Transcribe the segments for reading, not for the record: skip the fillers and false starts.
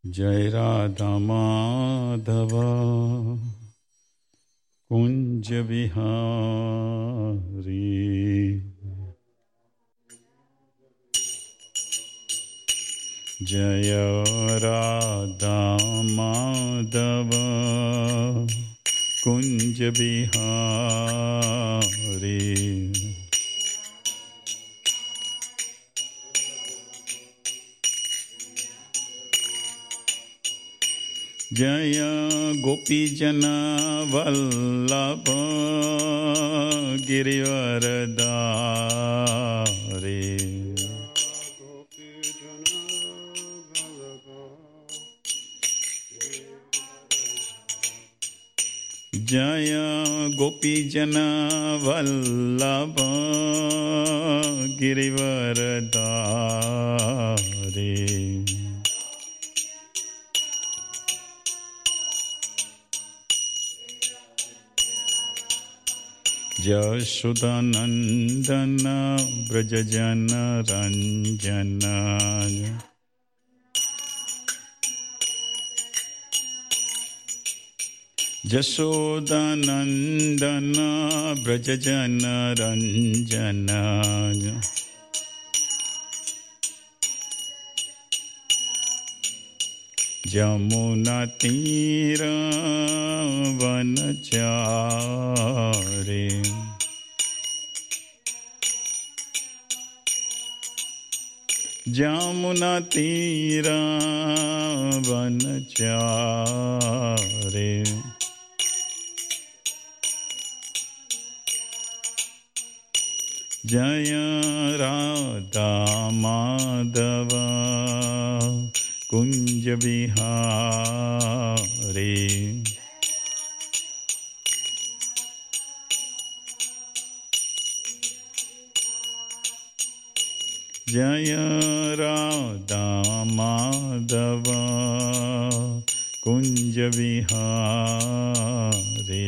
जय राधा माधव कुंज बिहारी। जय राधा माधव कुंज बिहारी। जय गोपीजन वल्लभ गिरिवरधारी। जय गोपीजन वल्लभ गिरिवरधारी। यशोदानंदन व्रजजन रंजन। यशोदानंदन व्रजजन रंजन। यमुना तीर वनचारी। यमुना तीर वनचारी। जय राधा माधव कुंज बिहारी। जय राधा माधव कुंज बिहारी।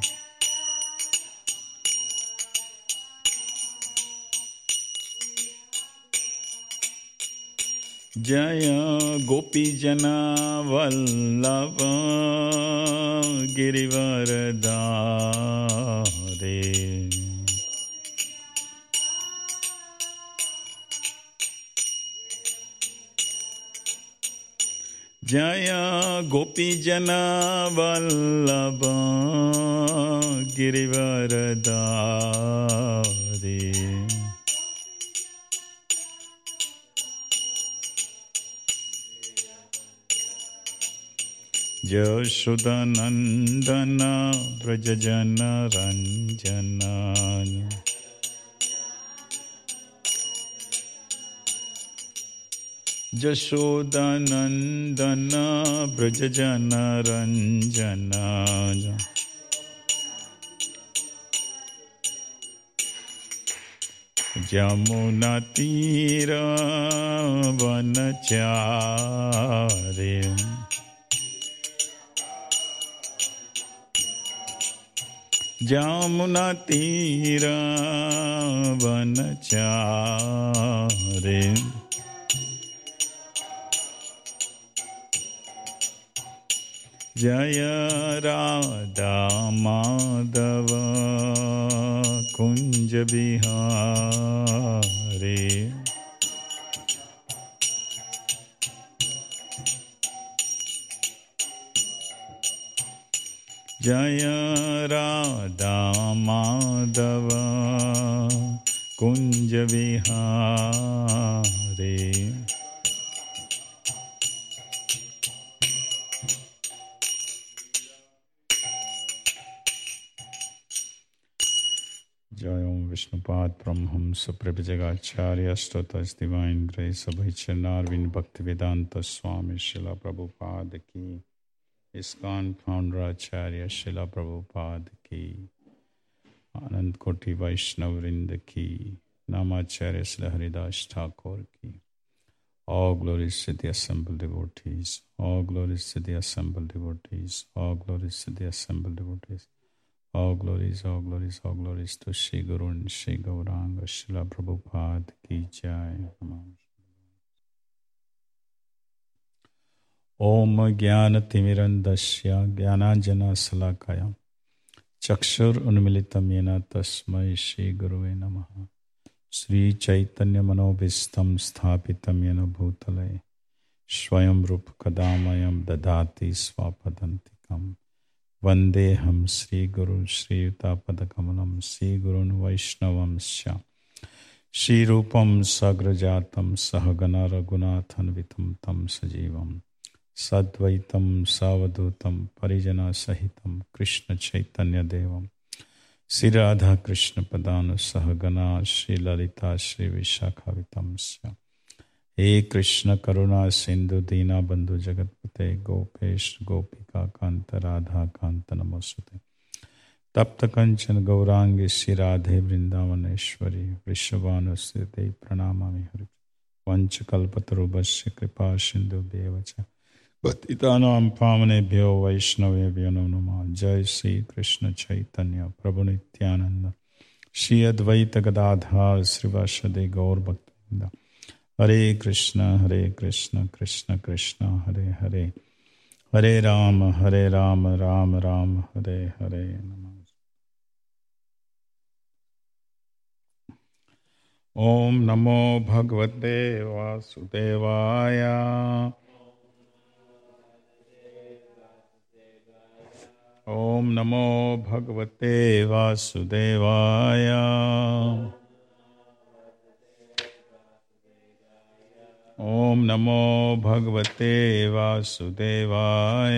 जय गोपीजन वल्लभ गिरिवरधारी। जय गोपीजन वल्लभ गिरिवरधारी। यशोदानंदन व्रजजन रंजन। यशोदानंदन व्रजजन रंजन। यमुना तीर वनचारी। यमुना तीर वनचारी। जय राधा माधव कुंज बिहारी। जय राधा माधव कुंज बिहारी। जय ओम विष्णुपाद ब्रह्मंस प्रभुजगाचार्य अष्टोत्तरस divine grace Abhay Charanaravind Bhaktivedanta स्वामी शिला प्रभुपाद की। इस्कॉन फाउंडर आचार्य शिला प्रभुपाद की। आनंद कोटि वैष्णव वृंद की। नामाचार्य श्री हरिदास ठाकुर की। All glories to the assembled devotees. All glories to the assembled devotees. All glories to the assembled devotees. All glories, all glories, all glories to Shri Guru and Shri Gauranga Srila Prabhupada ki jai. ओम ज्ञानतिमिरन्धस्य ज्ञानाञ्जनशलाकया चक्षुरुन्मीलितं येन तस्मै श्रीगुरवे नमः। श्रीचैतन्यमनोभीष्टं स्थापितं येन भूतले स्वयं रूपकदामयं ददाति स्वपदान्तिकं। वन्देऽहं श्रीगुरुं श्रीयुतापदकमलं श्रीगुरून् वैष्णवंश्च। श्रीरूपं सग्रजातं सहगण रघुनाथान्वितं तं सजीवम् सद्वैतं सावधूतं परिजनसहितं कृष्ण चैतन्य देवं श्री राधा कृष्ण पदानुसहगना श्री ललिता श्री विशाखावितंस्य। हे कृष्ण करुणा सिंधु दीना बंधु जगतपते गोपेश गोपिका कांत राधा कांत नमोस्तुते। तप्त कंचन गौरांगी श्री राधे वृंदावनेश्वरी वृषभानुसुते प्रणमामि हरि। वंशकल्पतरुभ्यश्च कृपा सिन्धुभ्येव च पतितानां पावनेभ्यो वैष्णवेभ्यो नमो नमः। जय श्री कृष्ण चैतन्य प्रभु नित्यानंद श्री अद्वैत गदाधर श्रीवासदि गौर भक्तवृंद। हरे कृष्ण कृष्ण कृष्ण हरे हरे, हरे राम राम राम हरे हरे। नमः। ओम नमो भगवते वासुदेवाय। ओम नमो भगवते वासुदेवाय। ओम नमो भगवते वासुदेवाय।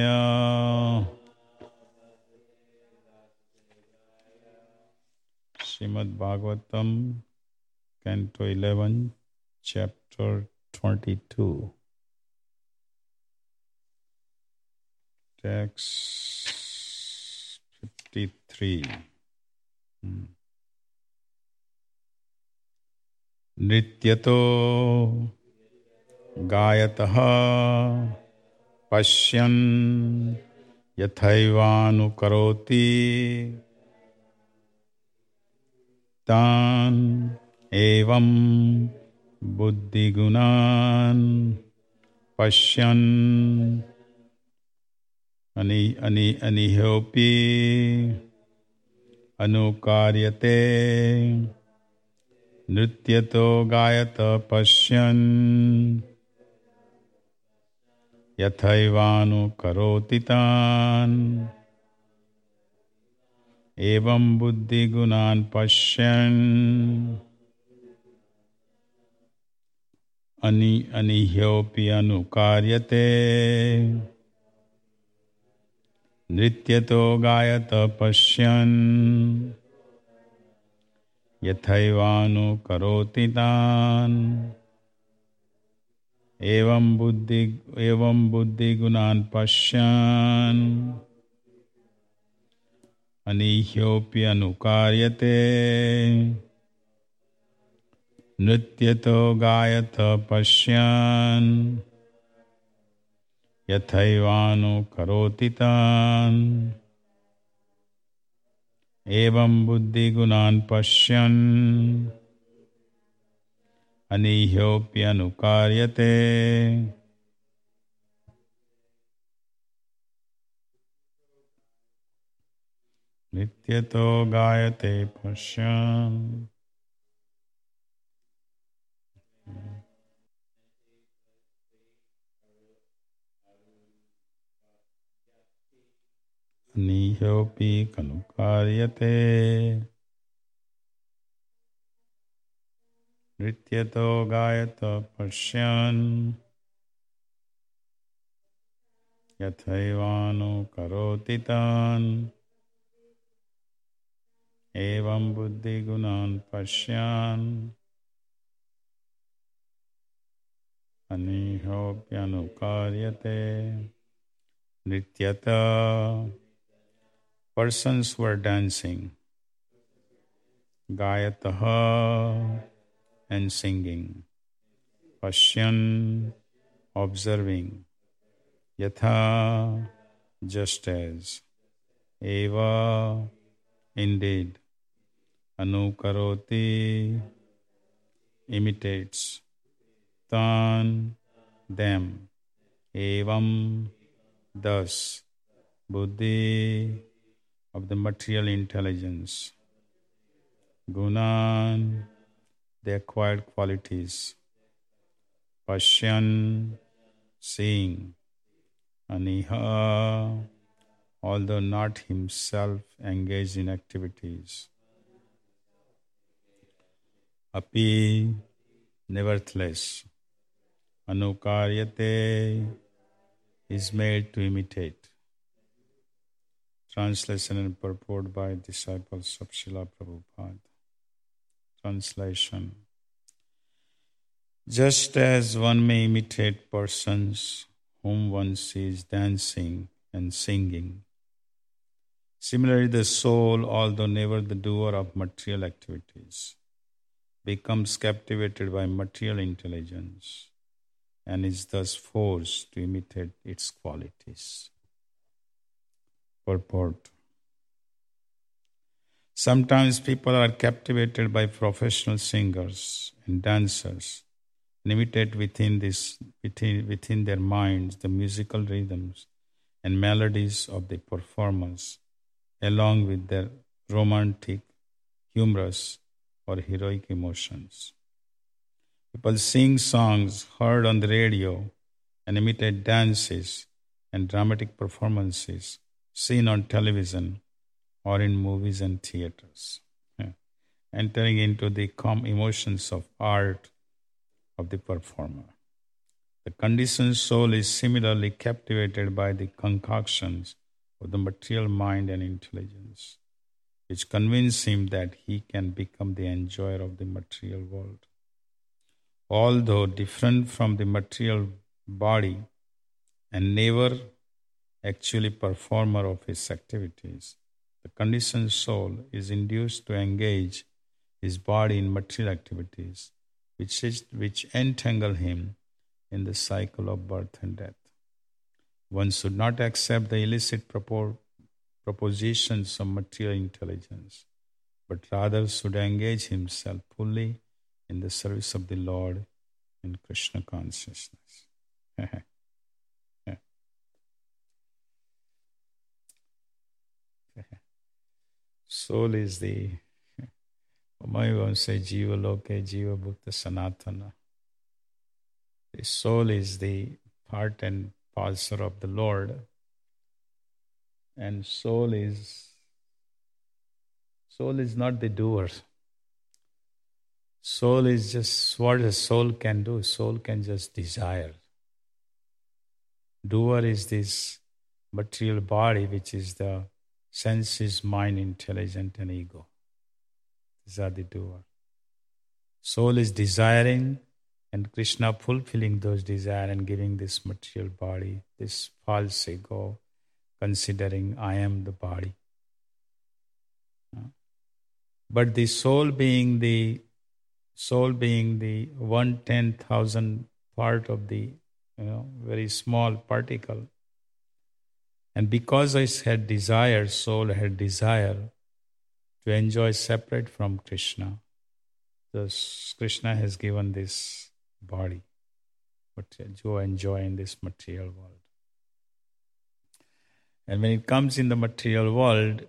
Shrimad Bhagavatam Canto 11 Chapter 22 Text 53 Nrityato Gayatah Pashyan Yathaivanukaroti Tan Evam Buddhigunan Pashyan Anihopi Anukaryate Nrityato Gayata Pashyan Yathaivanu Karotitan Evam Buddhigunan Pashyan Anihyopi Anukaryate Nrityato Gayata Pashyan Yathaivanu Karotitan Evam Buddhigunan Pashyan Anihyopi Anukaryate Nrityato Gayata Pashyan Yathaivanu Karotitan Evam Buddhigunan Pashyan Anihyopi Anukaryate. Nityato Gayate Pashyan. Anihyopi Kanukaryate. Nrityato Gayata Pashyan Yathaivanu Karotitan Evam Buddhigunan Pashyan Anihyopi Anukaryate. Nityata. Persons were dancing. Gayataha and singing. Pashyan observing. Yatha just as. Eva indeed. Anukaroti imitates. Tan them. Evam, thus, buddhi of the material intelligence, gunan, the acquired qualities, pashyan, seeing, aniha, although not himself engaged in activities, api, nevertheless, anukaryate, is made to imitate. Translation and purport by disciples of Srila Prabhupada. Translation. Just as one may imitate persons whom one sees dancing and singing, similarly the soul, although never the doer of material activities, becomes captivated by material intelligence and is thus forced to imitate its qualities. Purport. Sometimes people are captivated by professional singers and dancers and imitate within their minds the musical rhythms and melodies of the performers, along with their romantic, humorous, or heroic emotions. People sing songs heard on the radio and imitate dances and dramatic performances seen on television or in movies and theaters, entering into the emotions of art of the performer. The conditioned soul is similarly captivated by the concoctions of the material mind and intelligence, which convince him that he can become the enjoyer of the material world. Although different from the material body and never actually performer of his activities, the conditioned soul is induced to engage his body in material activities, which entangle him in the cycle of birth and death. One should not accept the illicit propositions of material intelligence, but rather should engage himself fully in the service of the Lord in Krishna consciousness. Soul is the, Umayya say, Jiva Loke, Jiva Bhukta Sanatana. The soul is the part and parcel of the Lord, and soul is not the doer. Soul is just what a soul can do. Soul can just desire. Doer is this material body, which is the senses, mind, intelligence, and ego. These are the doer. Soul is desiring, and Krishna fulfilling those desires and giving this material body, this false ego, considering I am the body. But the soul being the 1/10,000th part of the very small particle, and because I had desire, soul had desire to enjoy separate from Krishna. Thus, Krishna has given this body to enjoy in this material world. And when it comes in the material world,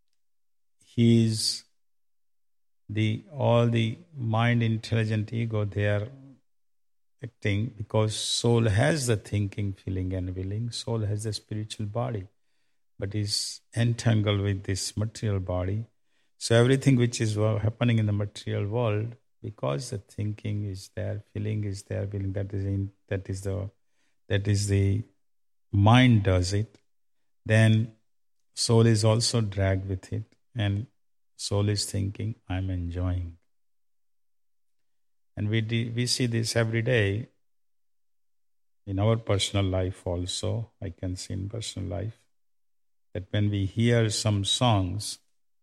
all the mind, intelligent ego, they are acting because soul has the thinking, feeling, and willing. Soul has the spiritual body, but is entangled with this material body. So everything which is happening in the material world, because the thinking is there, feeling is there, willing, that is the mind does it, then soul is also dragged with it, and soul is thinking, I'm enjoying. And we see this every day in our personal life also. I can see in personal life that when we hear some songs,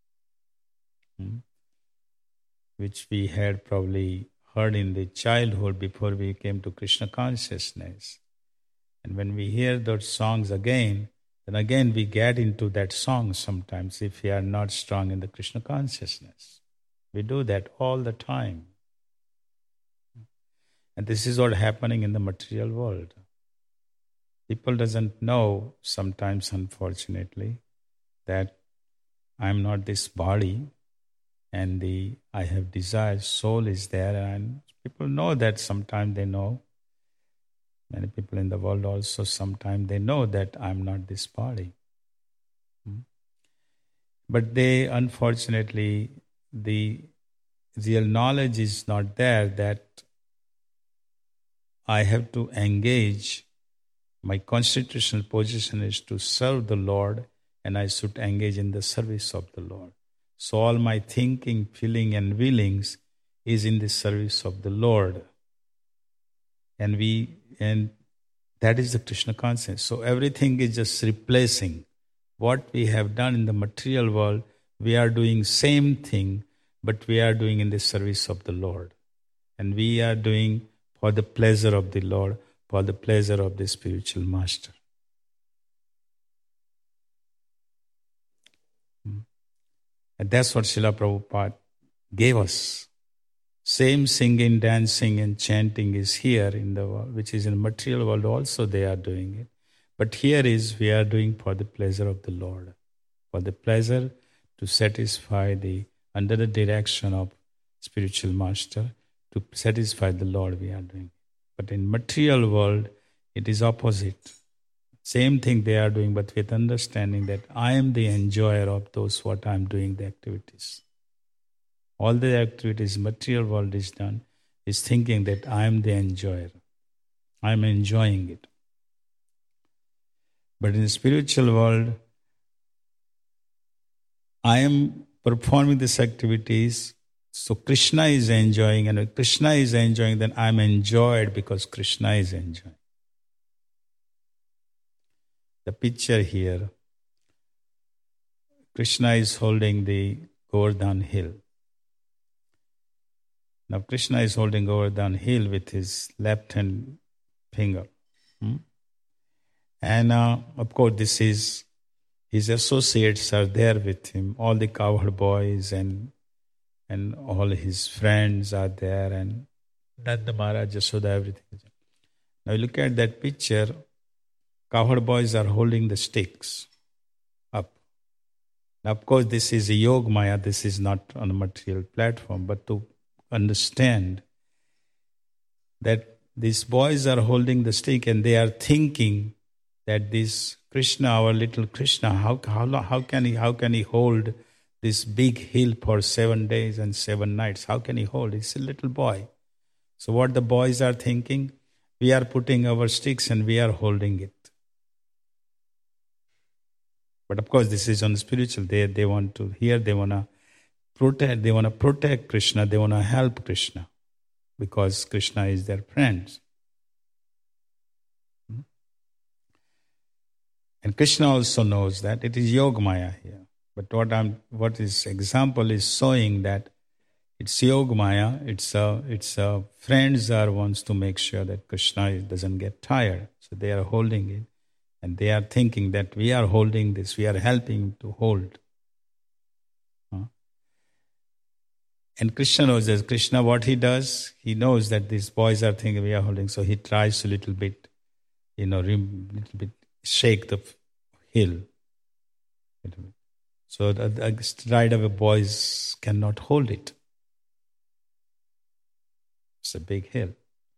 which we had probably heard in the childhood before we came to Krishna consciousness, and when we hear those songs again, then again we get into that song sometimes if we are not strong in the Krishna consciousness. We do that all the time. And this is what happening in the material world. People doesn't know sometimes, unfortunately, that I'm not this body and I have desire, soul is there, and people know that sometimes they know. Many people in the world also sometimes they know that I'm not this body. But they, unfortunately, the real knowledge is not there that I have to engage. My constitutional position is to serve the Lord, and I should engage in the service of the Lord. So all my thinking, feeling, and willings is in the service of the Lord. And that is the Krishna consciousness. So everything is just replacing what we have done in the material world. We are doing same thing, but we are doing in the service of the Lord. And we are doing for the pleasure of the Lord, for the pleasure of the spiritual master. And that's what Srila Prabhupada gave us. Same singing, dancing, and chanting is here in the world, which is in the material world also they are doing it. But here is we are doing for the pleasure of the Lord, for the pleasure to satisfy under the direction of spiritual master, to satisfy the Lord we are doing. But in material world, it is opposite. Same thing they are doing, but with understanding that I am the enjoyer of those what I am doing the activities. All the activities material world is done, is thinking that I am the enjoyer. I am enjoying it. But in the spiritual world, I am performing these activities, so Krishna is enjoying, and if Krishna is enjoying, then I am enjoyed because Krishna is enjoying. The picture here, Krishna is holding the Govardhan hill. Now Krishna is holding Govardhan hill with his left hand finger. And of course his associates are there with him. All the cowherd boys and all his friends are there, and Nanda Maharaj, Yashoda, everything. Now you look at that picture, cowherd boys are holding the sticks up. Now of course this is a Yoga Maya, this is not on a material platform, but to understand that these boys are holding the stick and they are thinking that this Krishna, our little Krishna, how can he hold this big hill for 7 days and 7 nights? How can he hold? He's a little boy. So what the boys are thinking, we are putting our sticks and we are holding it. But of course this is on the spiritual. They want to hear, they want to protect Krishna, they want to help Krishna because Krishna is their friend. And Krishna also knows that it is Yoga Maya here. But what his example is showing that it's Yoga Maya, it's friends are wants to make sure that Krishna doesn't get tired. So they are holding it. And they are thinking that we are holding this, we are helping him to hold. And Krishna knows this. Krishna, what he does, he knows that these boys are thinking we are holding. So he tries a little bit, shake the hill. So the stride of a boys cannot hold it. It's a big hill.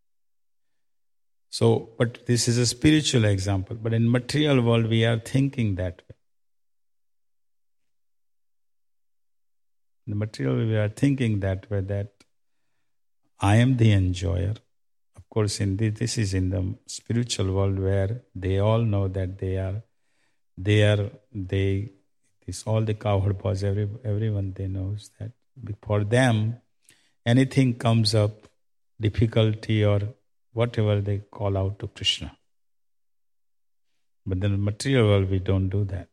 So, but this is a spiritual example. But in material world, we are thinking that way. In the material world, we are thinking that way, that I am the enjoyer. Of course, this is in the spiritual world where they all know that all the cowherd boys, everyone they knows that for them, anything comes up, difficulty or whatever, they call out to Krishna. But in the material world, we don't do that.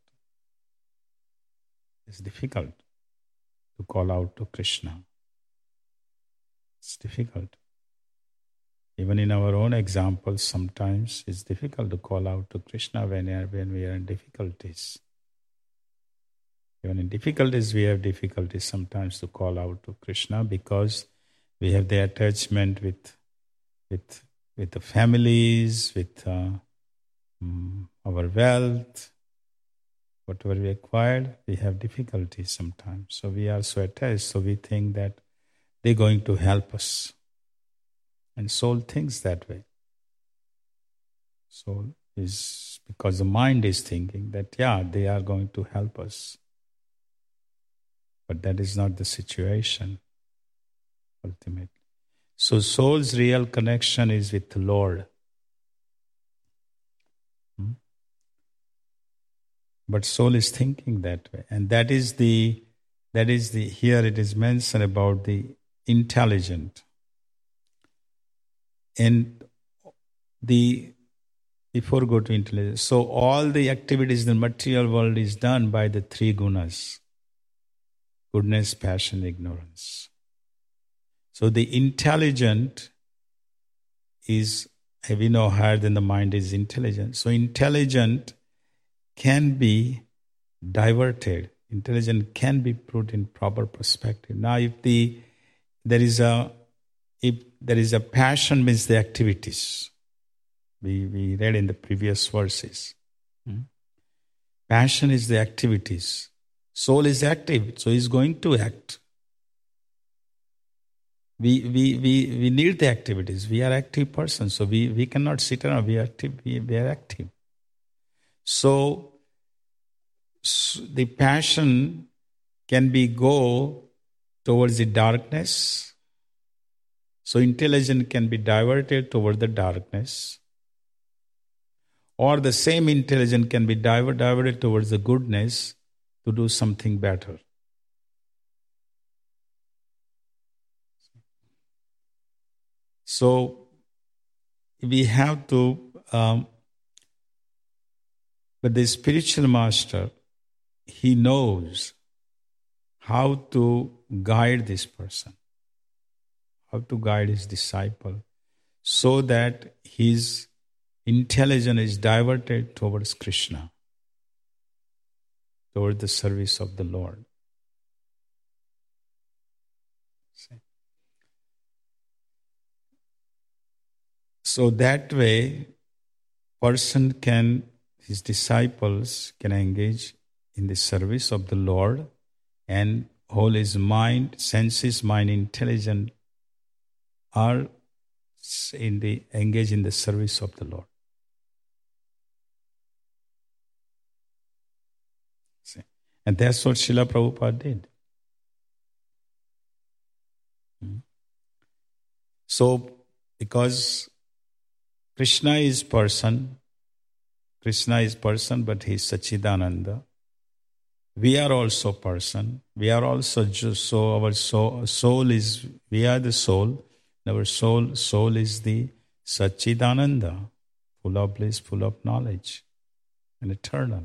It's difficult to call out to Krishna. It's difficult. Even in our own examples, sometimes it's difficult to call out to Krishna when we are in difficulties. Even in difficulties, we have difficulties sometimes to call out to Krishna because we have the attachment with the families, with our wealth, whatever we acquired, we have difficulties sometimes. So we are so attached, so we think that they're going to help us. And soul thinks that way. Soul is, because the mind is thinking that, they are going to help us. But that is not the situation, ultimately. So soul's real connection is with the Lord. But soul is thinking that way. And that is the, here it is mentioned about the intelligent. And before go to intelligence, so all the activities in the material world is done by the three gunas: goodness, passion, ignorance. So the intelligent is, we know, higher than the mind is intelligent. So intelligent can be diverted. Intelligent can be put in proper perspective. Now, if there is a passion, means the activities. We read in the previous verses. Passion is the activities. Soul is active, so he's going to act. We need the activities. We are active persons, so we cannot sit around. We are active. We are active. So the passion can be go towards the darkness. So intelligence can be diverted toward the darkness. Or the same intelligence can be diverted towards the goodness to do something better. So we have to, but the spiritual master, he knows how to guide this person, how to guide his disciple, so that his intelligence is diverted towards Krishna, towards the service of the Lord. So that way, person can, his disciples can engage in the service of the Lord, and whole his mind, senses, mind, intelligence are engaged in the service of the Lord. See? And that's what Srila Prabhupada did. So, because Krishna is person, but he is Sachidananda. We are also person. We are also just, so our soul is, we are the soul. Our soul is the Sachidananda, full of bliss, full of knowledge, and eternal.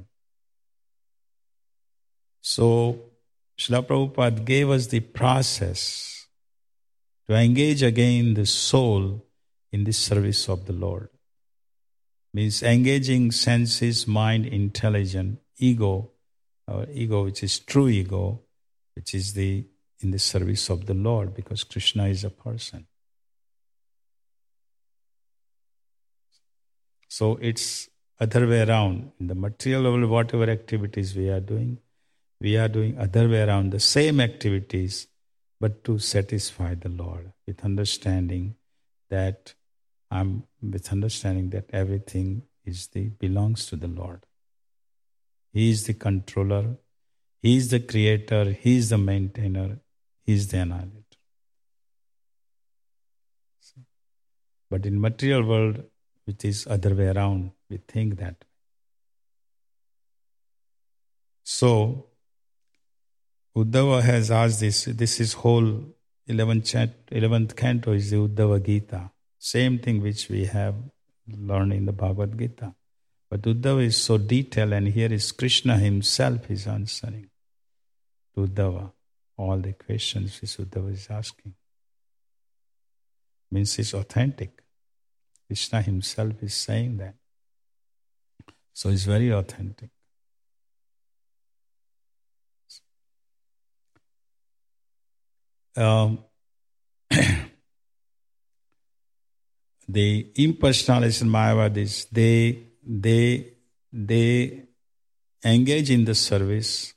So, Srila Prabhupada gave us the process to engage again the soul in the service of the Lord. Means engaging senses, mind, intelligence, ego, our ego, which is true ego, which is in the service of the Lord, because Krishna is a person. So it's other way around. In the material level, whatever activities we are doing other way around, the same activities, but to satisfy the Lord, with understanding that everything belongs to the Lord. He is the controller, He is the creator, He is the maintainer, He is the annihilator. But in material world, which is other way around, we think that. So, Uddhava has asked this is whole 11th canto is the Uddhava Gita. Same thing which we have learned in the Bhagavad Gita. But Uddhava is so detailed, and here is Krishna himself is answering to Uddhava all the questions which Uddhava is asking. Means it's authentic. Krishna himself is saying that. So it's very authentic. The impersonalized Mayavadis, they they engage in the service,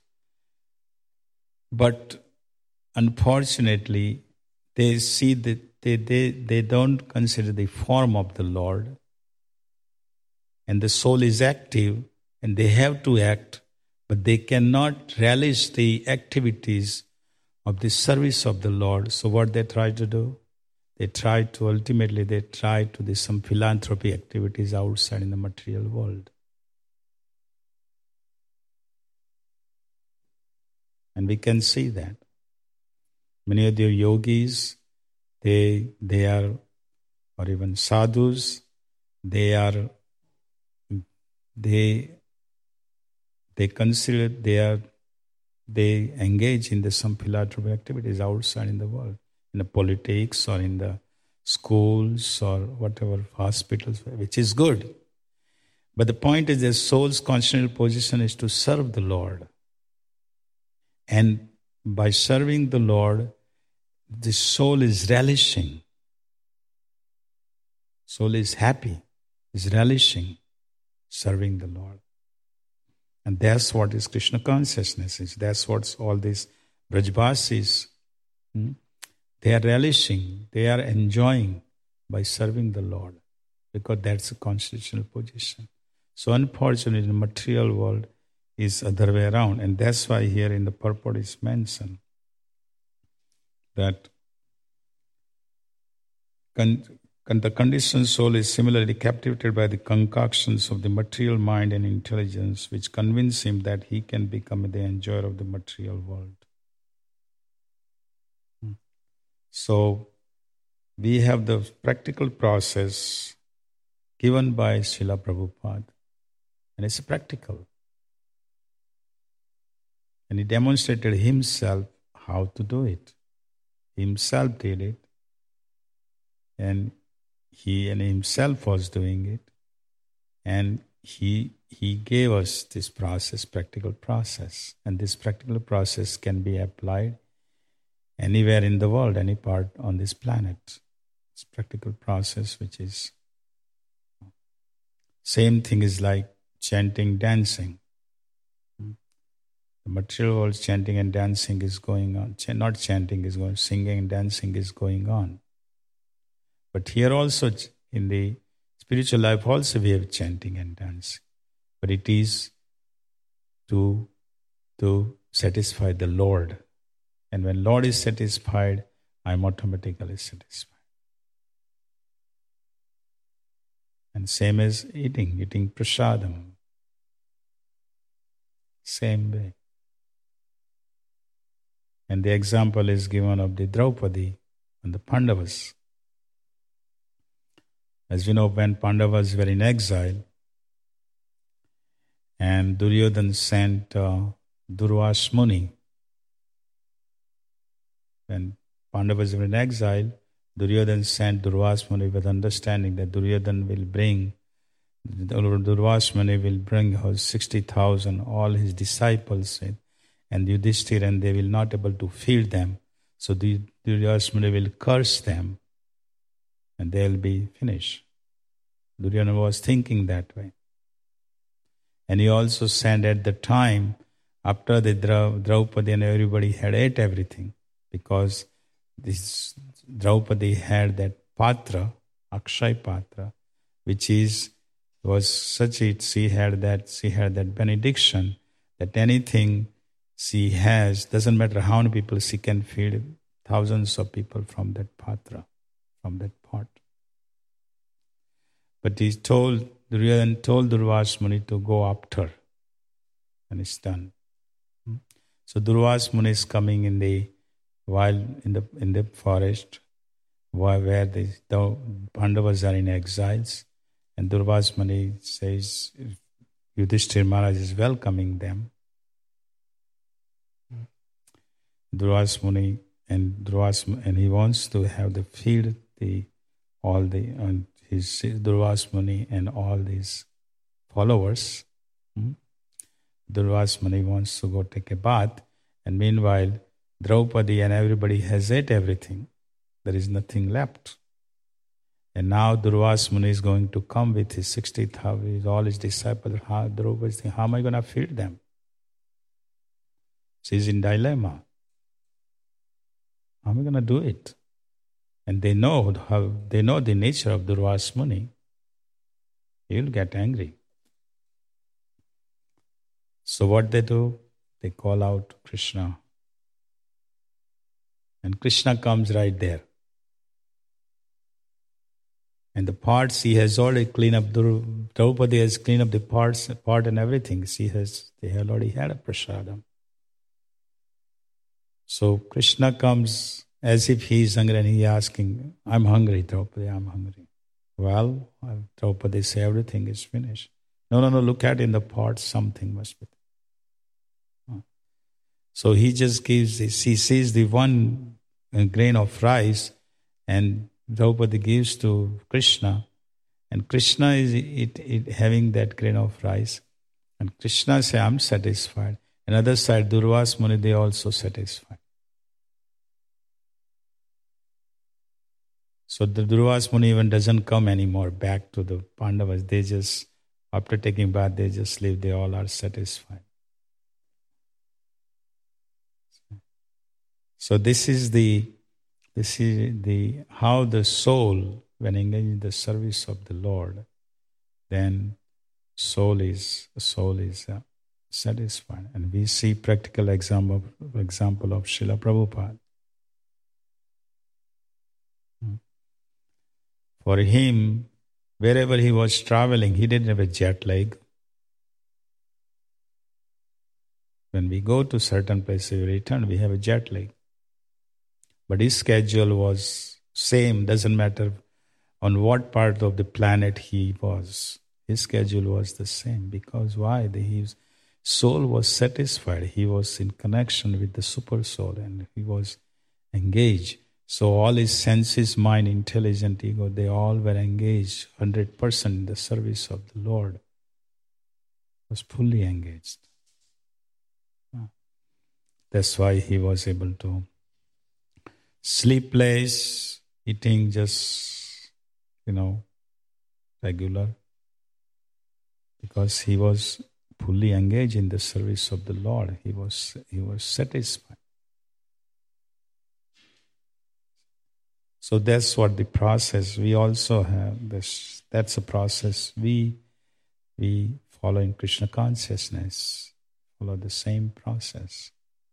but unfortunately, they see that they don't consider the form of the Lord, and the soul is active, and they have to act, but they cannot relish the activities of the service of the Lord. So what they try to do? They try to do some philanthropy activities outside in the material world. And we can see that. Many of the yogis, they are, or even sadhus, they consider they engage in some philanthropy activities outside in the world, in the politics or in the schools or whatever, hospitals, which is good. But the point is, the soul's constitutional position is to serve the Lord. And by serving the Lord, the soul is relishing. Soul is happy, is relishing serving the Lord. And that's what is Krishna consciousness is. That's what all these Brajvasis, they are relishing, they are enjoying by serving the Lord, because that's a constitutional position. So unfortunately, in the material world is other way around. And that's why here in the purport is mentioned that the conditioned soul is similarly captivated by the concoctions of the material mind and intelligence, which convince him that he can become the enjoyer of the material world. So we have the practical process given by Srila Prabhupada, and it's practical. And he demonstrated himself how to do it. He himself did it, and he and himself was doing it, and he gave us this process, practical process, and this practical process can be applied anywhere in the world, any part on this planet. It's practical process, which is same thing is like chanting, dancing. The material world, chanting and dancing is going on. Not chanting is going on, singing and dancing is going on. But here also, in the spiritual life also we have chanting and dancing. But it is to satisfy the Lord. And when Lord is satisfied, I am automatically satisfied. And same as eating prasadam. Same way. And the example is given of the Draupadi and the Pandavas. As we know, when Pandavas were in exile, and Duryodhana sent Durvas Muni. When Pandavas were in exile, Duryodhana sent Durvas Muni with understanding that Durvas Muni will bring her 60,000, all his disciples, and Yudhishthira, and they will not able to feed them. So the Durvas Muni will curse them, and they will be finished. Duryodhana was thinking that way. And he also sent at the time, after the Draupadi and everybody had ate everything, because this Draupadi had that patra, Akshay Patra, which was such it, she had that benediction that anything she has, doesn't matter how many people, she can feed thousands of people from that patra, from that pot. But Duryodhana told Durvas Muni to go after, and it's done. So Durvas Muni is coming in the forest, where the Pandavas are in exiles, and Durvas Muni says Yudhishthira Maharaj is welcoming them. Durvas Muni and he wants to have the feed his Durvas Muni and all these followers. Durvas Muni wants to go take a bath, and meanwhile Draupadi and everybody has ate everything. There is nothing left. And now Durvas Muni is going to come with his 60,000, all his disciples. Draupadi is thinking, how am I going to feed them? She's in dilemma. How am I going to do it? And they know the nature of Durvas Muni. He will get angry. So what they do? They call out Krishna. And Krishna comes right there. And the pots he has already cleaned up. Draupadi has cleaned up the pot and everything. They have already had a prasadam. So Krishna comes as if he is hungry and he is asking, I'm hungry, Draupadi, I'm hungry. Well, Draupadi says everything is finished. No, look at in the pot, something must be. So he just gives this, he sees the one grain of rice and Draupadi gives to Krishna, and Krishna is having that grain of rice, and Krishna says, I'm satisfied. Another side, Durvas Muni, they also satisfied. So the Durvas Muni even doesn't come anymore back to the Pandavas. They just, after taking bath, they just leave. They all are satisfied. So this is the how the soul, when engaged in the service of the Lord, then soul is satisfied. And we see practical example of Srila Prabhupada. For him, wherever he was traveling, he didn't have a jet lag. When we go to certain places, we return, we have a jet lag. But his schedule was same, doesn't matter on what part of the planet he was. His schedule was the same. Because why? His soul was satisfied. He was in connection with the super soul and he was engaged. So all his senses, mind, intelligent ego, they all were engaged 100% in the service of the Lord. Was fully engaged. That's why he was able to sleepless, eating just, regular. Because he was fully engaged in the service of the Lord. He was satisfied. So that's what the process we also have. That's a process we follow in Krishna consciousness. Follow the same process.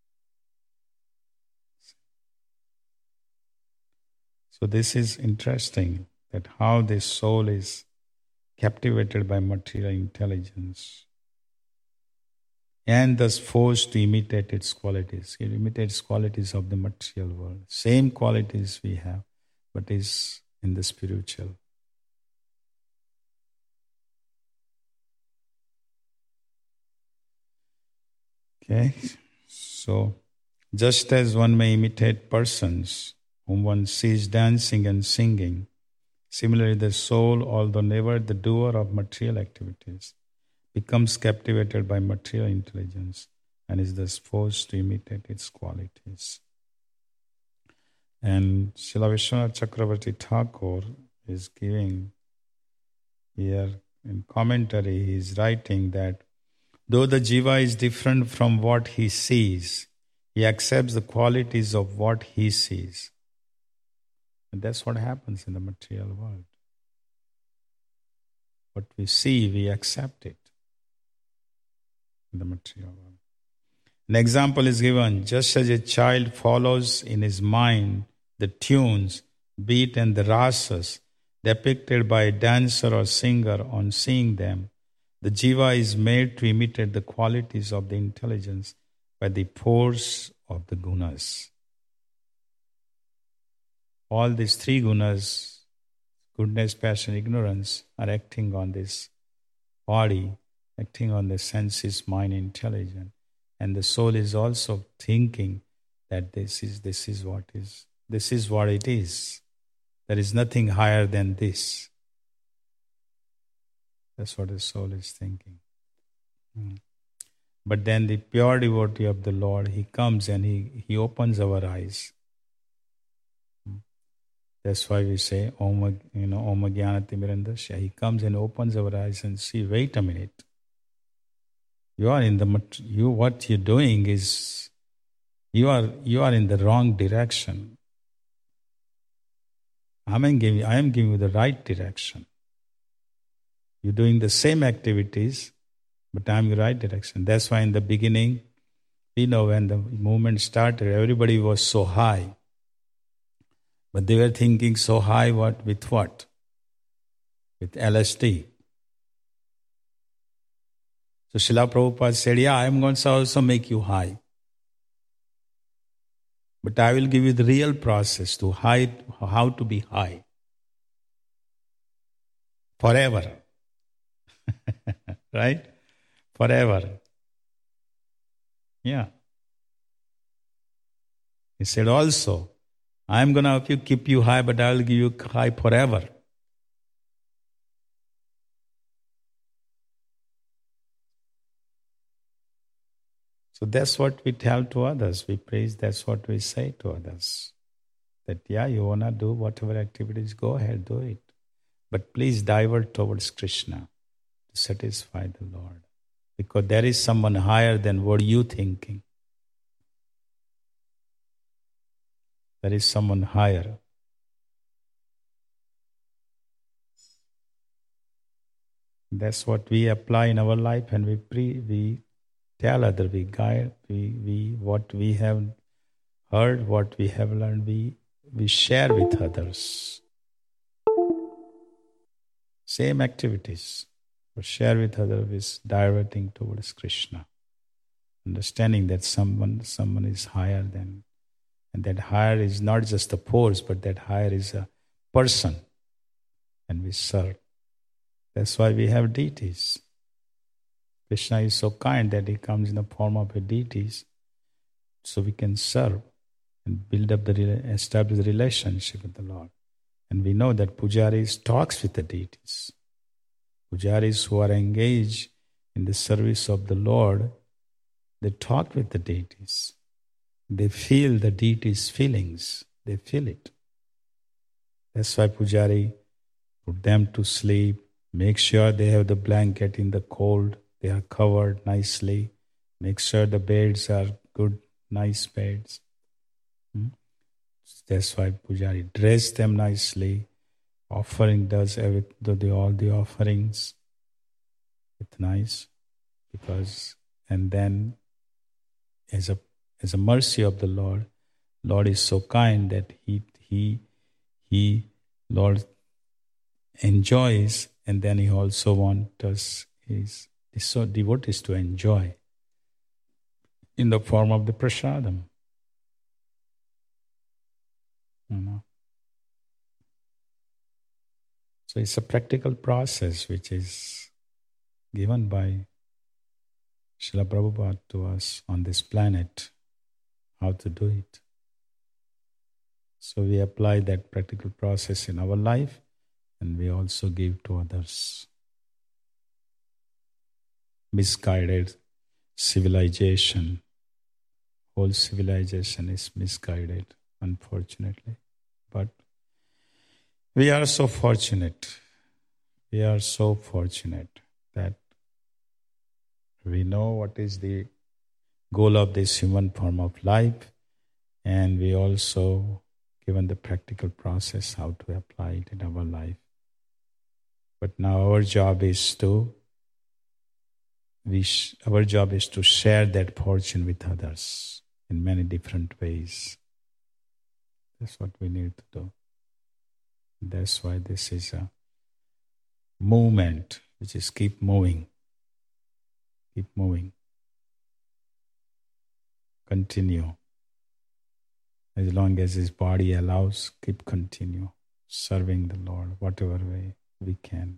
So this is interesting, that how the soul is captivated by material intelligence and thus forced to imitate its qualities. It imitates qualities of the material world. Same qualities we have, but is in the spiritual. Okay, so just as one may imitate persons whom one sees dancing and singing, similarly the soul, although never the doer of material activities, becomes captivated by material intelligence and is thus forced to imitate its qualities. And Srila Vishwanath Chakravarti Thakur is giving here in commentary, he is writing that though the jiva is different from what he sees, he accepts the qualities of what he sees. And that's what happens in the material world. What we see, we accept it in the material world. An example is given, just as a child follows in his mind the tunes, beat and the rasas depicted by a dancer or singer. On seeing them, the jiva is made to imitate the qualities of the intelligence by the force of the gunas. All these three gunas, goodness, passion, ignorance, are acting on this body, acting on the senses, mind, intelligence. And the soul is also thinking that this is what it is. There is nothing higher than this. That's what the soul is thinking. But then the pure devotee of the Lord, he comes and he opens our eyes. That's why we say Om, Om Jnanatimirandasya. He comes and opens our eyes and see, wait a minute. What you're doing is you are in the wrong direction. I am giving you the right direction. You're doing the same activities, but I'm in the right direction. That's why in the beginning, when the movement started, everybody was so high. But they were thinking so high with what? With LSD. So Srila Prabhupada said, I am going to also make you high. But I will give you the real process to how to be high. Forever. Right? Forever. Yeah. He said also, I am going to keep you high, but I will give you high forever. So that's what we tell to others. We praise, that's what we say to others. That, you want to do whatever activities, go ahead, do it. But please divert towards Krishna to satisfy the Lord. Because there is someone higher than what you thinking. There is someone higher. That's what we apply in our life, and we tell others, we guide, what we have heard, what we have learned, we share with others. Same activities, but share with others is diverting towards Krishna. Understanding that someone is higher than, and that higher is not just the force, but that higher is a person, and we serve. That's why we have deities. Krishna is so kind that he comes in the form of a deities, so we can serve and establish the relationship with the Lord. And we know that pujaris talks with the deities. Pujaris who are engaged in the service of the Lord, they talk with the deities. They feel the deities' feelings. They feel it. That's why pujari put them to sleep, make sure they have the blanket in the cold, they are covered nicely, make sure the beds are good, nice beds. That's why pujari dress them nicely. Offering does all the offerings. It's nice because, and then as a mercy of the Lord is so kind that he Lord enjoys, and then he also wants us his devotees to enjoy in the form of the prasadam. So it's a practical process which is given by Srila Prabhupada to us on this planet, how to do it. So we apply that practical process in our life, and we also give to others. Misguided civilization. Whole civilization is misguided, unfortunately. But we are so fortunate. We are so fortunate that we know what is the goal of this human form of life, and we also given the practical process how to apply it in our life. But now our job is to share that fortune with others in many different ways. That's what we need to do. That's why this is a movement which is keep moving. Keep moving. Continue. As long as his body allows, continue serving the Lord whatever way we can.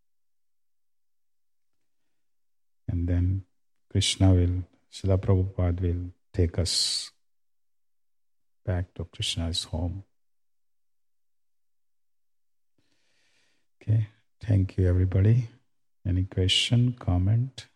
And then Srila Prabhupada will take us back to Krishna's home. Okay, thank you everybody. Any question, comment?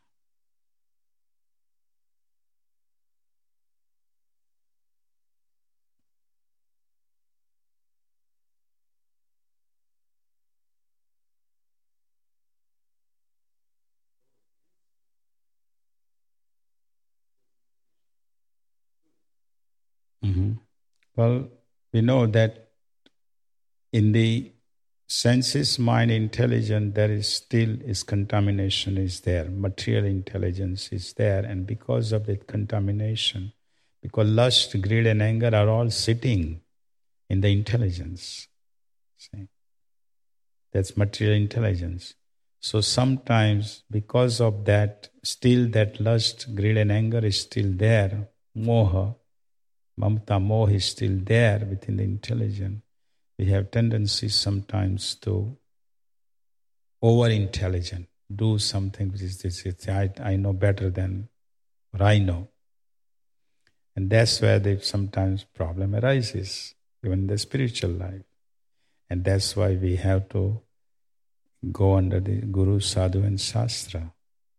Well, we know that in the senses, mind, intelligence, there is still is contamination is there. Material intelligence is there. And because of that contamination, because lust, greed, and anger are all sitting in the intelligence. See? That's material intelligence. So sometimes because of that, still that lust, greed, and anger is still there. Moha, mamta, moha is still there within the intelligence. We have tendencies sometimes to over-intelligent, do something which is this, I know better than what I know. And that's where the sometimes problem arises, even in the spiritual life. And that's why we have to go under the Guru, Sadhu and Shastra.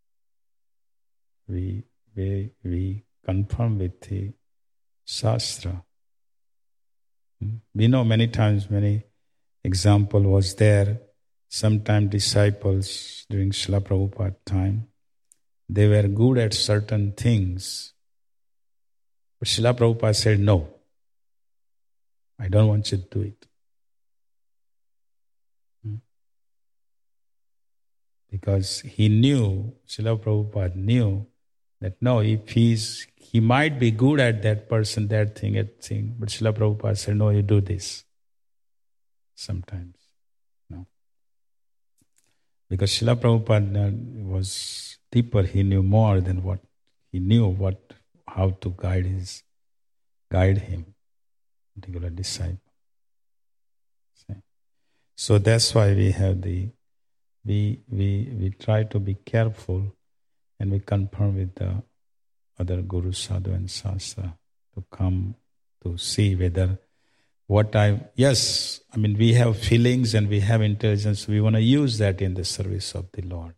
We confirm with the Shastra. We know many times, many example was there. Sometimes disciples during Srila Prabhupada time, they were good at certain things. But Srila Prabhupada said, no, I don't want you to do it. Because he knew, Srila Prabhupada knew that no, if he might be good at that person, that thing, but Srila Prabhupada said, no, you do this. Sometimes. No. Because Srila Prabhupada was deeper, he knew more than what he knew how to guide him, particular disciple. So that's why we have we try to be careful and we confirm with the other Guru, Sadhu and Shastra to come to see whether we have feelings and we have intelligence, we want to use that in the service of the Lord.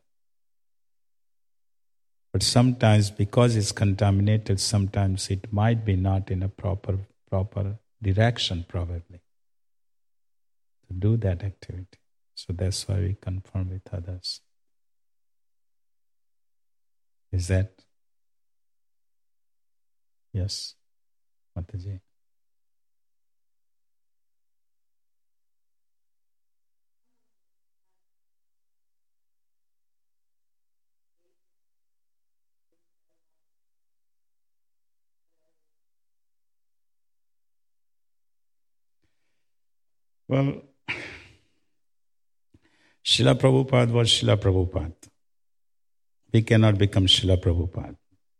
But sometimes because it's contaminated, sometimes it might be not in a proper direction probably to do that activity. So that's why we confirm with others. Is that? Yes, Mataji. Well, Srila Prabhupada was Srila Prabhupada. We cannot become Srila Prabhupada.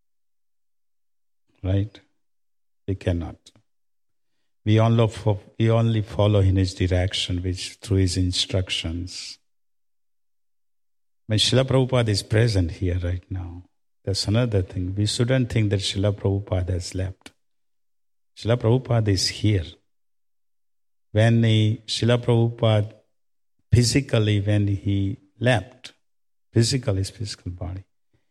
Right? We cannot. We only follow in his direction, which through his instructions. When Srila Prabhupada is present here right now, that's another thing. We shouldn't think that Srila Prabhupada has left. Srila Prabhupada is here. When Srila Prabhupada physically, when he left, his physical body,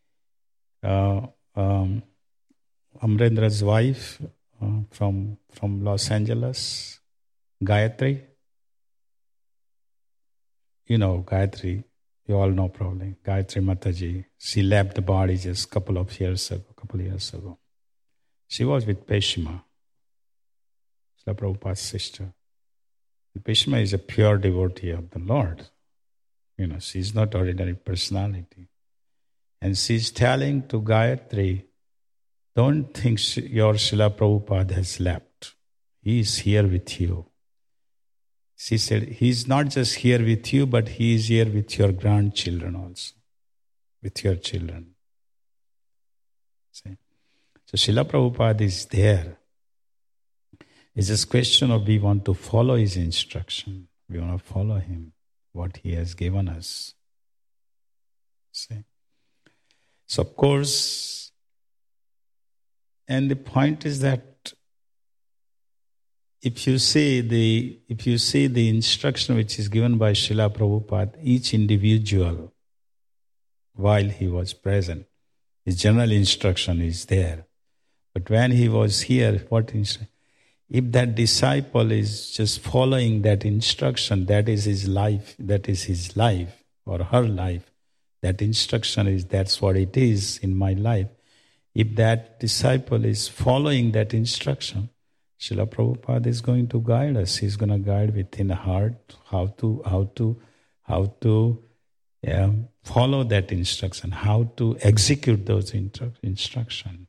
Amrendra's wife from Los Angeles, Gayatri, you know Gayatri, you all know probably, Gayatri Mataji, she left the body just a couple of years ago. She was with Peshima, Srila Prabhupada's sister. Peshima is a pure devotee of the Lord. You know, she's not ordinary personality. And she's telling to Gayatri, don't think your Srila Prabhupada has left. He is here with you. She said, he's not just here with you, but he is here with your grandchildren also. With your children. See? So Srila Prabhupada is there. It's just a question of we want to follow his instruction. We want to follow him, what he has given us. See? So of course, and the point is that if you see the instruction which is given by Srila Prabhupada, each individual, while he was present, his general instruction is there. But when he was here, if that disciple is just following that instruction, that is his life or her life, that instruction is, that's what it is in my life. If that disciple is following that instruction, Srila Prabhupada is going to guide us. He's going to guide within the heart how to follow that instruction, how to execute those instructions.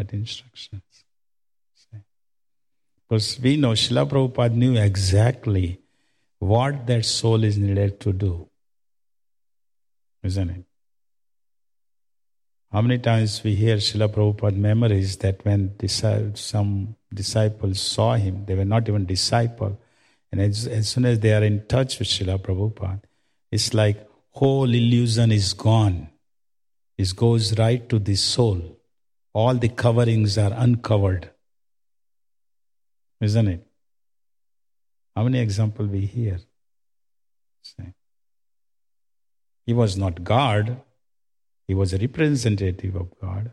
Because we know Srila Prabhupada knew exactly what that soul is needed to do. Isn't it? How many times we hear Srila Prabhupada memories that when some disciples saw him, they were not even disciple, and as soon as they are in touch with Srila Prabhupada, it's like whole illusion is gone. It goes right to the soul. All the coverings are uncovered. Isn't it? How many examples we hear? He was not God. He was a representative of God.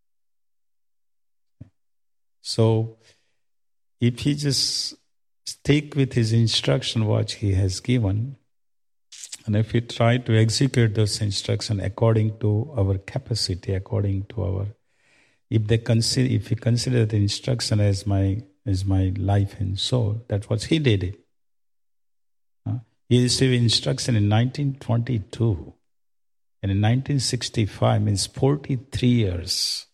So, if he just stick with his instruction, what he has given, and if we try to execute those instructions according to our capacity, according to our, if we consider the instruction as my life and soul, that's what he did it. He received instruction in 1922. And in 1965, means 43 years.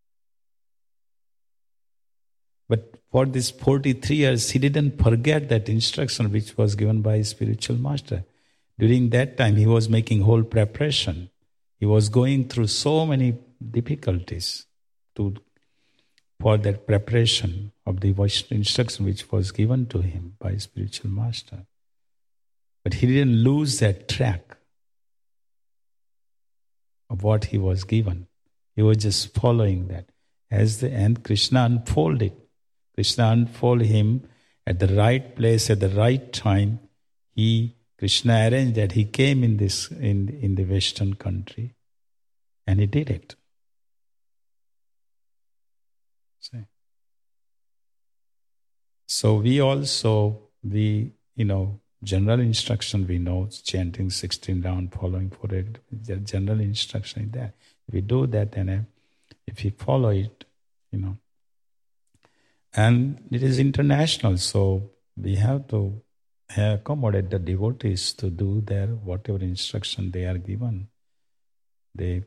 But for these 43 years, he didn't forget that instruction which was given by his spiritual master. During that time, he was making whole preparation. He was going through so many difficulties for that preparation of the instruction which was given to him by his spiritual master. But he didn't lose that track of what he was given. He was just following that. And Krishna unfolded. Krishna unfolded him at the right place, at the right time. Krishna arranged that he came in the Western country, and he did it. So general instruction we know, chanting 16 round, following for it. The general instruction is there. If we do that, and if we follow it, and it is international, so we have to accommodate the devotees to do their whatever instruction they are given. We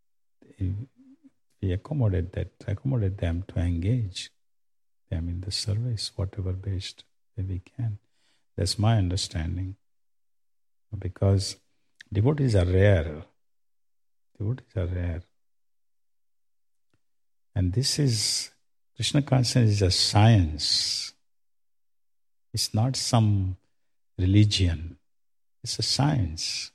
accommodate them to engage them in the service, whatever best way we can. That's my understanding. Because devotees are rare. And this is, Krishna consciousness is a science. It's not some religion. It's a science.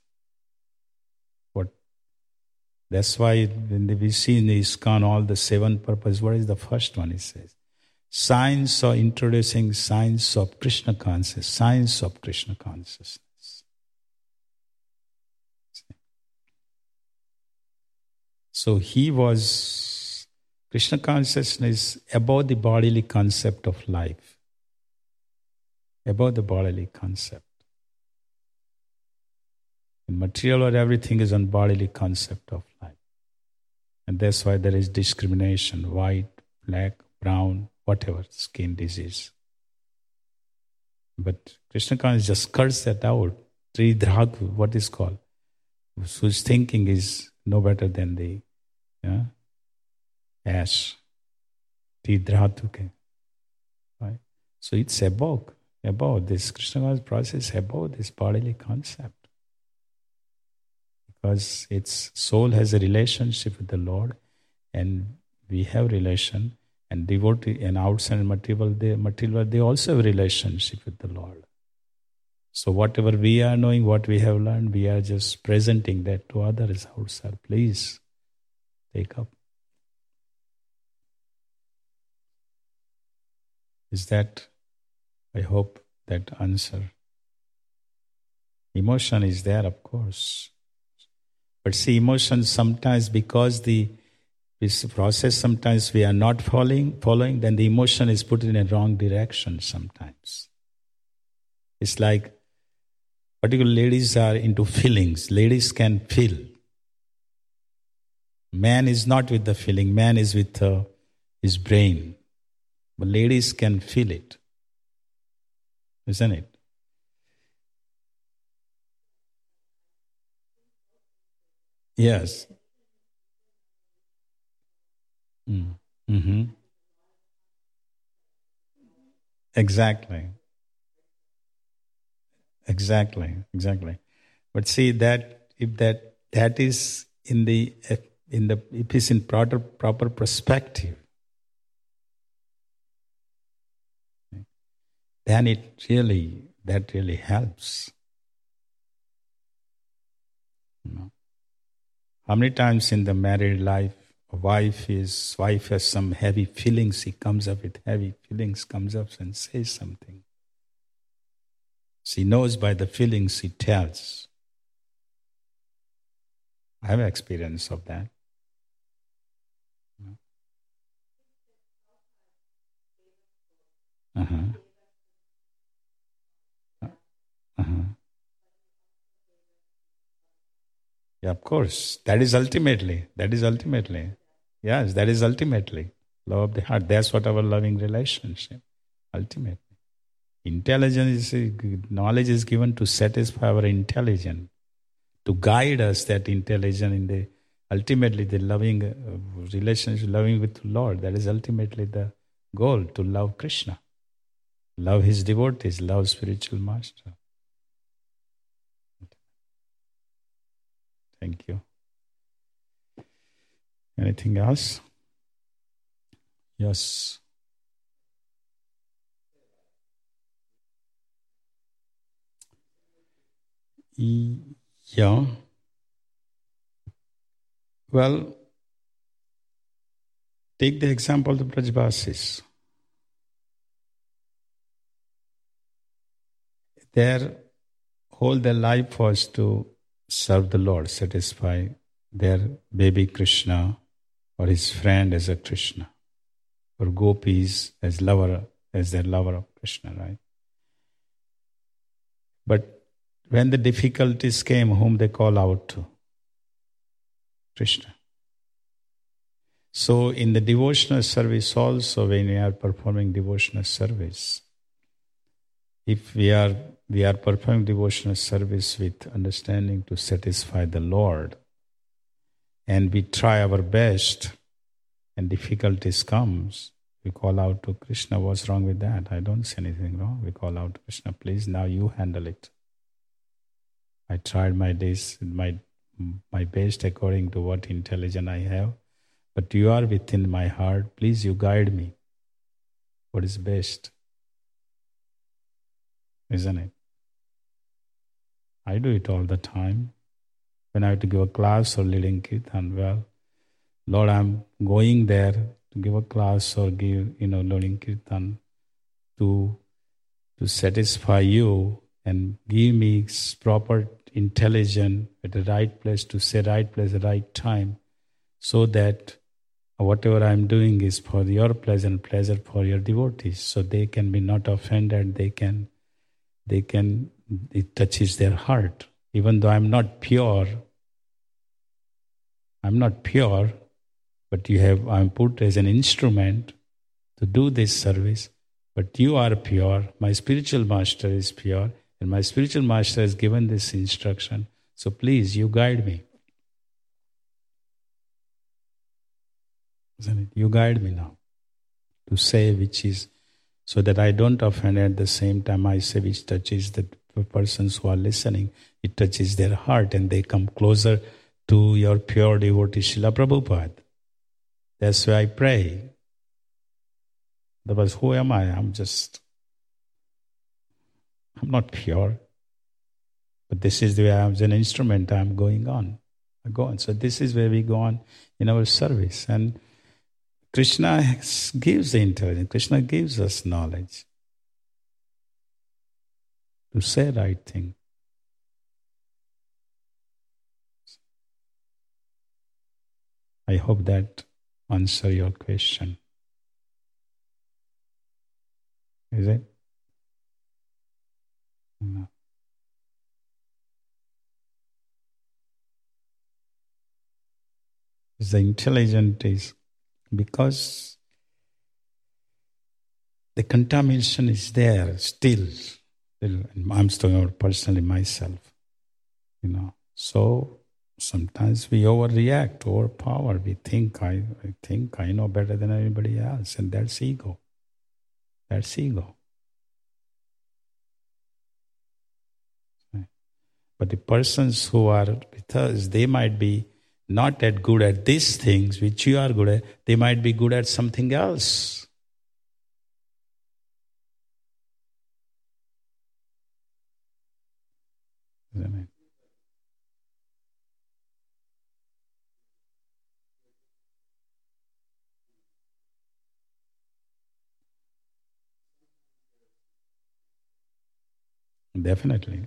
That's why when we see in the ISKCON all the 7 purposes, what is the first one? It says, science of introducing science of Krishna consciousness, science of Krishna consciousness. So Krishna consciousness above the bodily concept of life. Above the bodily concept. In material or everything is on bodily concept of life. And that's why there is discrimination, white, black, brown, whatever, skin disease. But Krishna consciousness just cuts that out. Tridhatu, what is called? Whose thinking is no better than the ash. Tridhatu. Right? So it's above this Krishna consciousness process, above this bodily concept. Because its soul has a relationship with the Lord, and we have relation, and devotee and outside and material, they also have a relationship with the Lord. So whatever we are knowing, what we have learned, we are just presenting that to others outside. Please take up. Is that, I hope, that answer? Emotion is there, of course. But see, emotions sometimes, because this process, sometimes we are not following, then the emotion is put in a wrong direction sometimes. It's like, particularly ladies are into feelings. Ladies can feel. Man is not with the feeling, man is with his brain. But ladies can feel it, isn't it? Yes. Mm. Hmm. Exactly. Exactly. But see that if that is in the if it's in proper perspective, then that really helps. You know. How many times in the married life, wife has some heavy feelings. He comes up with heavy feelings, comes up and says something. She knows by the feelings he tells. I have experience of that. Uh-huh. Uh-huh. Yeah, of course. That is ultimately. Yes, that is ultimately. Love of the heart. That's what our loving relationship. Ultimately. Knowledge is given to satisfy our intelligence, to guide us that intelligence in the ultimately the loving relationship, loving with the Lord. That is ultimately the goal, to love Krishna, love his devotees, love spiritual master. Thank you. Anything else? Yes. Yeah. Well, take the example of the Brajbasis. Their their life was to serve the Lord, satisfy their baby Krishna or his friend as a Krishna, or gopis as their lover of Krishna, right? But when the difficulties came, whom they call out to? Krishna. So in the devotional service also, when we are performing devotional service, if we are performing devotional service with understanding to satisfy the Lord, and we try our best, and difficulties comes, we call out to Krishna. What's wrong with that? I don't see anything wrong. We call out to Krishna, please now you handle it. I tried my best according to what intelligence I have, but you are within my heart. Please you guide me. What is best? Isn't it? I do it all the time. When I have to give a class or leading kirtan, well, Lord, I'm going there to give a class or give, learning kirtan to satisfy you and give me proper intelligence at the right place to say right place at the right time, so that whatever I'm doing is for your pleasure and pleasure for your devotees, so they can be not offended. They can it touches their heart. Even though I'm not pure, but I'm put as an instrument to do this service. But you are pure, my spiritual master is pure, and my spiritual master has given this instruction. So please, you guide me. Isn't it? You guide me now to say which is, so that I don't offend at the same time I say which touches the persons who are listening. It touches their heart and they come closer to your pure devotee Srila Prabhupada. That's why I pray. Otherwise, who am I? I'm not pure. But this is the way as an instrument I'm going on. I go on. So this is where we go on in our service. And Krishna gives the intelligence. Krishna gives us knowledge to say right thing. I hope that answer your question. Is it? No. The intelligent is because the contamination is there still. I'm talking about personally myself. So sometimes we overreact, overpower. We think I know better than anybody else, and that's ego. That's ego. Right. But the persons who are with us, they might be not that good at these things which you are good at. They might be good at something else. Isn't it? Definitely.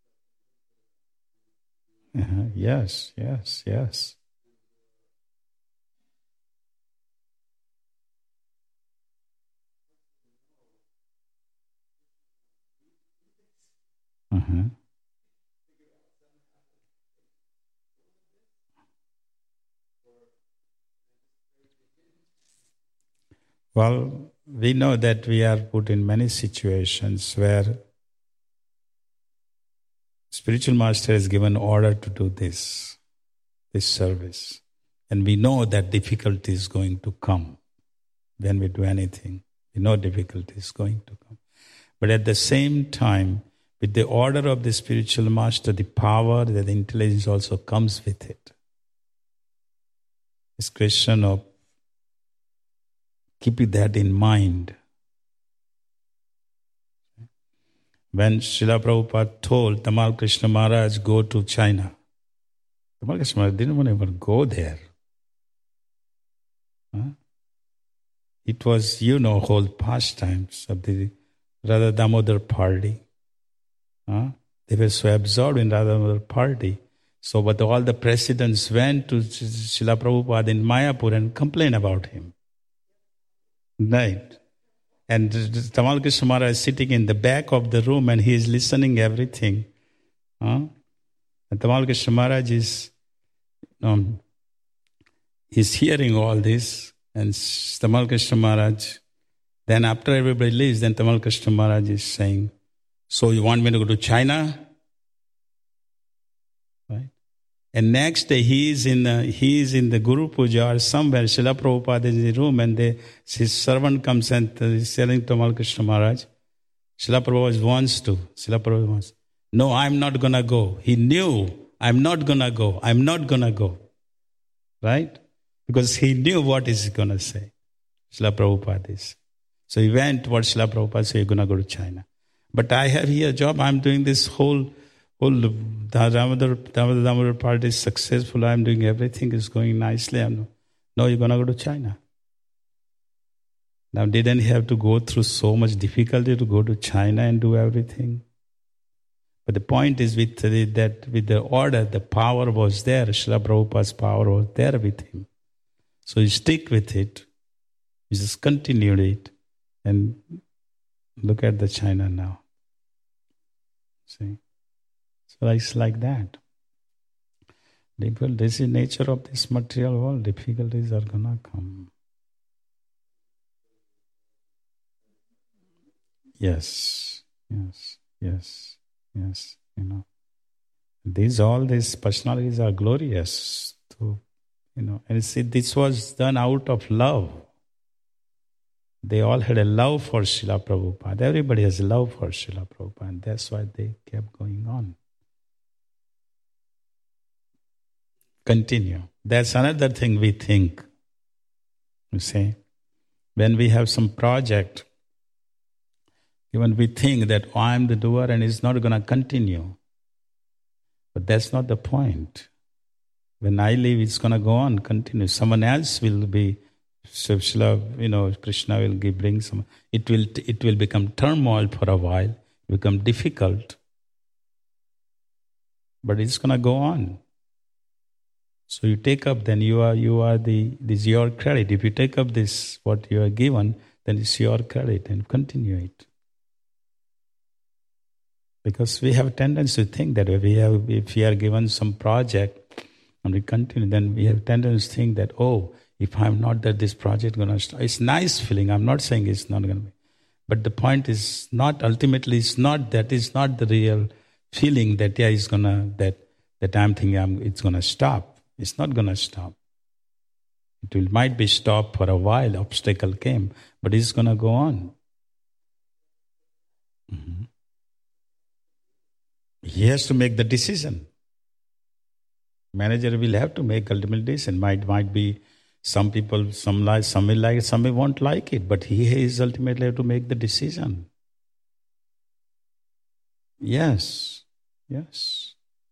Yes. Well, we know that we are put in many situations where spiritual master has given order to do this service. And we know that difficulty is going to come when we do anything. We know difficulty is going to come. But at the same time, with the order of the spiritual master, the power, the intelligence also comes with it. It's a question of keeping that in mind. When Srila Prabhupada told Tamal Krishna Maharaj, go to China, Tamal Krishna Maharaj didn't want to ever go there. It was, whole pastimes of the Radha Damodar party. They were so absorbed in Radha Damodar party. So, but all the presidents went to Srila Prabhupada in Mayapur and complained about him. Right. And Tamal Krishna Maharaj is sitting in the back of the room and he is listening everything. And Tamal Krishna Maharaj is hearing all this. And Tamal Krishna Maharaj, then after everybody leaves, then Tamal Krishna Maharaj is saying, so you want me to go to China? Right? And next day he is in the Guru Puja or somewhere. Srila Prabhupada is in the room and his servant comes and is telling Tamal Krishna Maharaj, Srila Prabhupada wants. No, I'm not going to go. He knew, I'm not going to go. Right? Because he knew what he's going to say. Srila Prabhupada is. So he went towards Srila Prabhupada, so you're going to go to China. But I have here a job, I'm doing this whole Damodar party is successful, I'm doing everything is going nicely. No, you're going to go to China. Now, didn't he have to go through so much difficulty to go to China and do everything? But the point is with the order, the power was there. Srila Prabhupada's power was there with him. So you stick with it. You just continued it. And look at the China now. See? So it's like that. This is nature of this material world. Difficulties are going to come. Yes. All these personalities are glorious. And see, this was done out of love. They all had a love for Srila Prabhupada. Everybody has a love for Srila Prabhupada, and that's why they kept going on. Continue. That's another thing we think. You see, when we have some project, even we think that I'm the doer and it's not going to continue. But that's not the point. When I leave, it's going to go on, continue. Someone else will be, so Krishna will bring some. It will become turmoil for a while, become difficult. But it's going to go on. So you take up, then this is your credit. If you take up this, what you are given, then it's your credit and continue it. Because we have a tendency to think that if we are given some project and we continue, then we have a tendency to think that, if I'm not there, this project is going to start. It's a nice feeling. I'm not saying it's not going to be. But the point is not, ultimately, it's not, that is not the real feeling that, yeah, it's gonna, that I'm thinking it's gonna stop. It's not gonna stop. Might be stopped for a while, obstacle came, but it's gonna go on. Mm-hmm. He has to make the decision. Manager will have to make ultimate decision. Might be some people, some will like it, some may won't like it, but he is ultimately have to make the decision. Yes. Yes.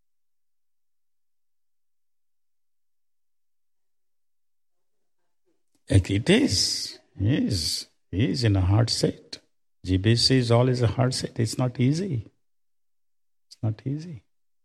It is. He is in a hard set. GBC is always a hard set. It's not easy. It's not easy.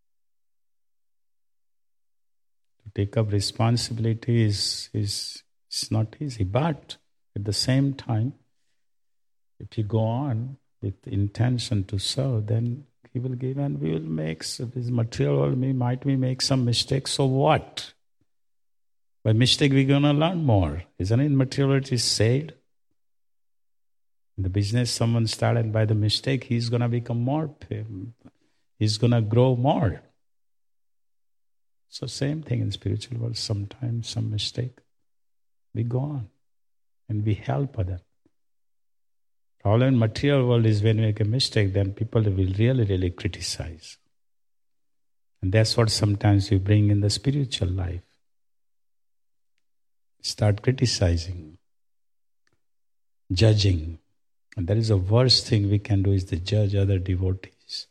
To take up responsibility is not easy. But at the same time, if you go on with intention to serve, then He will give, and we will make this material world. Might we make some mistakes? So what? By mistake, we're going to learn more. Isn't it? Materiality is said. In the business, someone started by the mistake, he's going to become more. He's going to grow more. So same thing in spiritual world. Sometimes some mistake, we go on and we help others. Problem in material world is when we make a mistake, then people will really, really criticize. And that's what sometimes we bring in the spiritual life. Start criticizing, judging. And that is the worst thing we can do, is to judge other devotees.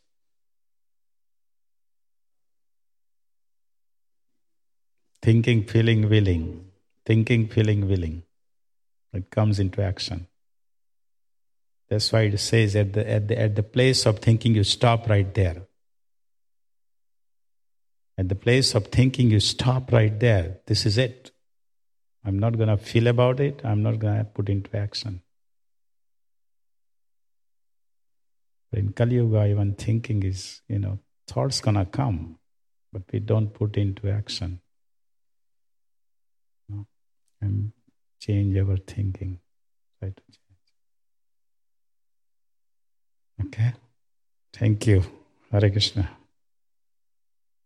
Thinking, feeling, willing. Thinking, feeling, willing. It comes into action. That's why it says at the place of thinking, you stop right there. At the place of thinking, you stop right there. This is it. I'm not going to feel about it. I'm not going to put into action. But in Kali Yuga, even thinking is, thoughts going to come, but we don't put into action. And change our thinking. Try to change. Okay? Thank you. Hare Krishna.